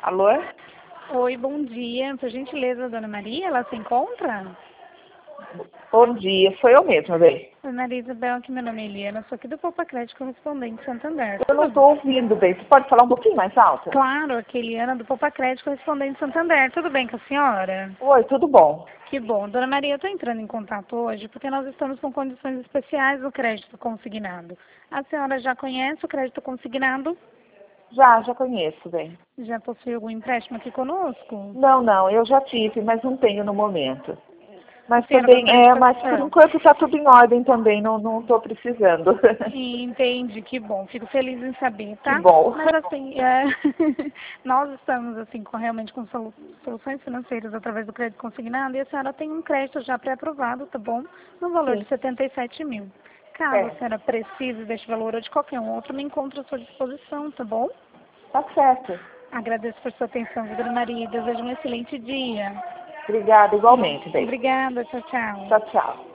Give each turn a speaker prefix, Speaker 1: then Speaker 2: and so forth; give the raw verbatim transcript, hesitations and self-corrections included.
Speaker 1: Alô?
Speaker 2: Oi, bom dia. Por gentileza, dona Maria, ela se encontra?
Speaker 1: Bom dia, sou eu mesma, bem.
Speaker 2: Dona Maria Isabel, que meu nome é Eliana, sou aqui do Poupa Crédito Correspondente Santander.
Speaker 1: Eu não estou ouvindo bem. Você pode falar um pouquinho mais alto?
Speaker 2: Claro, aqui é Eliana do Poupa Crédito Correspondente Santander. Tudo bem com a senhora?
Speaker 1: Oi, tudo bom?
Speaker 2: Que bom. Dona Maria, eu estou entrando em contato hoje porque nós estamos com condições especiais do crédito consignado. A senhora já conhece o crédito consignado?
Speaker 1: Já, já conheço, bem.
Speaker 2: Já possui algum empréstimo aqui conosco?
Speaker 1: Não, não, eu já tive, mas não tenho no momento. Mas
Speaker 2: A senhora
Speaker 1: também,
Speaker 2: gostaria de
Speaker 1: é, mas por
Speaker 2: fazer?
Speaker 1: enquanto está tudo em ordem também, não não estou precisando.
Speaker 2: Entendi, que bom. Fico feliz em saber,
Speaker 1: Que
Speaker 2: tá?
Speaker 1: bom.
Speaker 2: Mas assim, é, nós estamos assim com, realmente com solu- soluções financeiras através do crédito consignado e a senhora tem um crédito já pré-aprovado, tá bom? No valor de
Speaker 1: Sim,
Speaker 2: setenta e sete mil. Caso a
Speaker 1: certo.
Speaker 2: senhora precise deste valor ou de qualquer um outro, me encontro à sua disposição, tá bom?
Speaker 1: Tá certo.
Speaker 2: Agradeço por sua atenção, Dona Maria. Desejo um excelente dia.
Speaker 1: Obrigada, igualmente, bem.
Speaker 2: Obrigada, tchau, tchau.
Speaker 1: Tchau, tchau.